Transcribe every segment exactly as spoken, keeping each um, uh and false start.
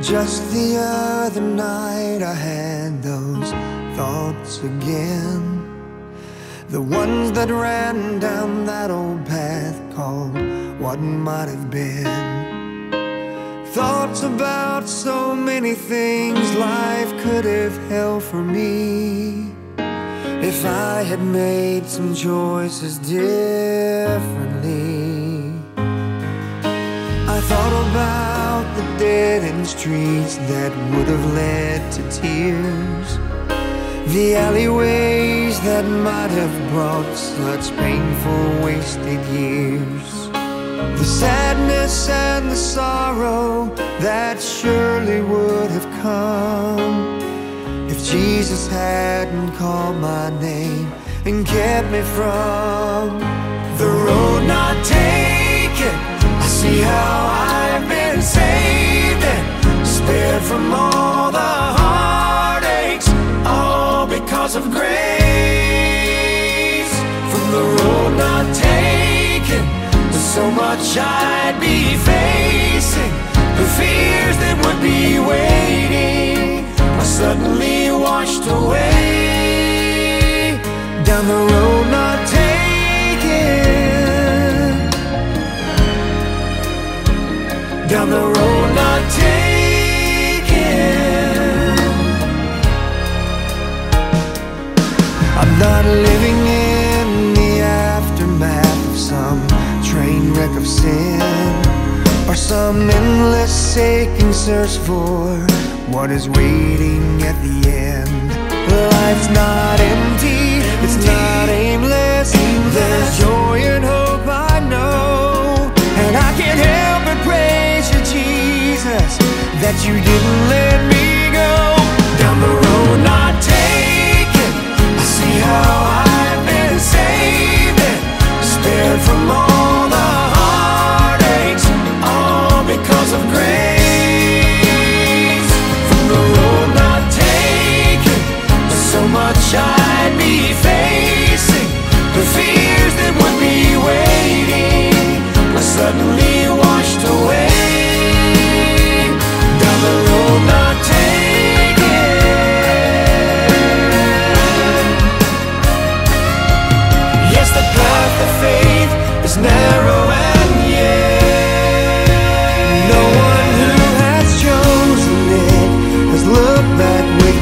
Just the other night I had those thoughts again, the ones that ran down that old path called what might have been. Thoughts about so many things life could have held for me if I had made some choices differently. I thought about the dead-end streets that would have led to tears, the alleyways that might have brought such painful wasted years, the sadness and the sorrow that surely would have come if Jesus hadn't called my name and kept me from the road not taken. I see how I've been saved and spared from all the heartaches, all because of grace. From the road not taken, there's so much I'd be facing, the fears that would be waiting are suddenly washed away. Down the road not taken, down the road not taken. I'm not living in the aftermath of some train wreck of sin, or some endless aching search for what is waiting at the end. Life's not empty, it's not aimless. There's joy and hope, I know, and I can't help but praise you, Jesus, that you didn't let me go. Down the road not taken, I see how I've been saved and spared from all the heartaches, all because of grace. From the road not taken, there's so much I'd be facing, the fears that would be waiting are suddenly washed away. Down the road not taken. Yes, the path of faith is narrow and yeah, no one who has chosen it has looked back with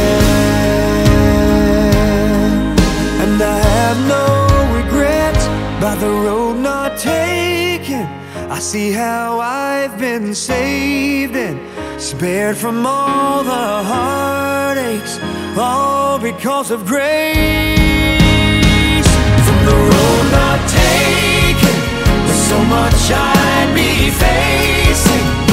regret, and I have no regrets by the road not taken. I see how I've been saved and spared from all the heartaches, all because of grace. From the road not taken, there's so much I'd be facing,